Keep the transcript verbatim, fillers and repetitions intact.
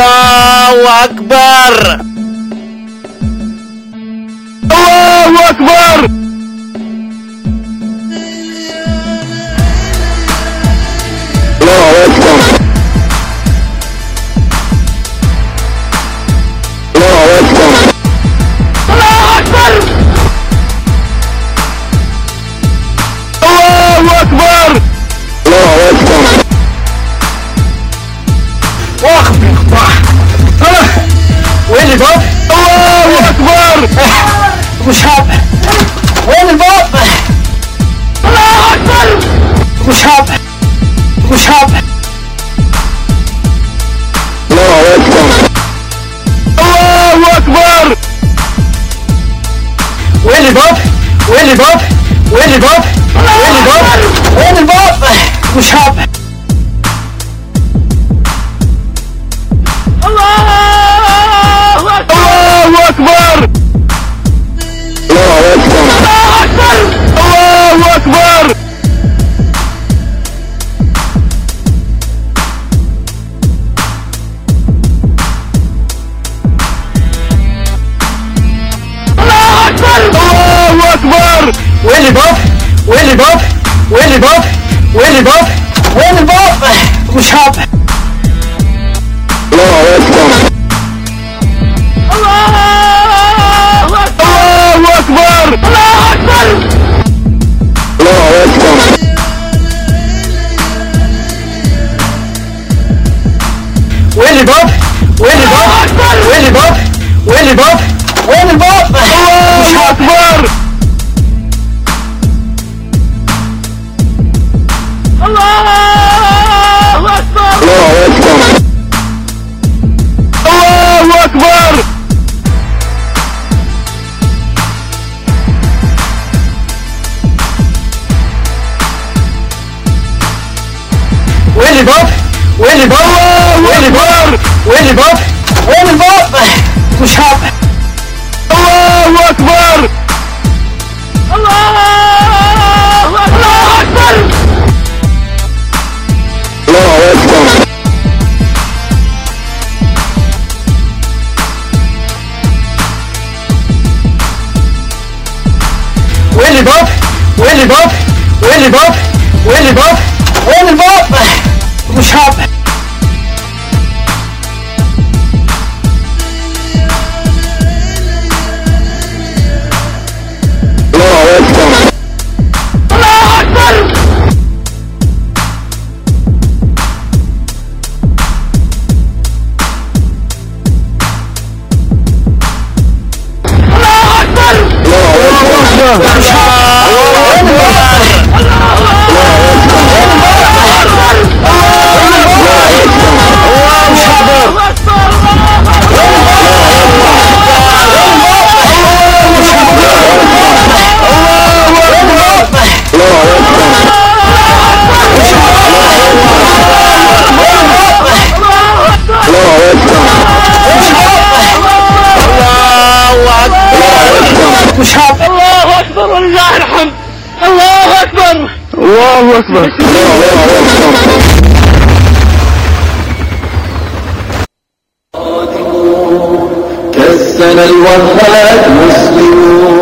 الله أكبر. الله أكبر. الله أكبر. الله أكبر. الله أكبر. الله أكبر. الله أكبر. واخد اخطاء. وين الباب؟ الله أكبر. ابو شهاب وين الباب؟ الله أكبر. ابو شهاب ابو شهاب. الله أكبر. الله أكبر. وين الباب؟ وين الباب؟ وين الباب؟ وين الباب؟ وين الباب؟ ابو شهاب. الله أكبر. الله أكبر. الله أكبر. الله أكبر. الله أكبر. الله أكبر. وين الباب؟ وين الباب؟ وين الباب؟ وين الباب؟ وين الباب؟ ابو شهاب. الله أكبر. الله أكبر. الله أكبر. الله أكبر. وين الباب؟ وين الباب؟ وين الباب؟ وين الباب؟ وين الباب؟ الله أكبر. الله أكبر. الله أكبر. الله أكبر. وين الباب؟ وين الباب؟ وين الباب؟ وين الباب؟ وين الباب؟ ابو شهاب. الله أكبر. الله أكبر. الله أكبر. وين الباب؟ وين الباب؟ وين الباب؟ وين الباب؟ وين الباب؟ ابو شهاب. الله أكبر. الله أكبر. الله أكبر. الله ابو شهاب. الله أكبر ولله الحمد. الله أكبر. الله أكبر. كالسنة الوفاة مسلمون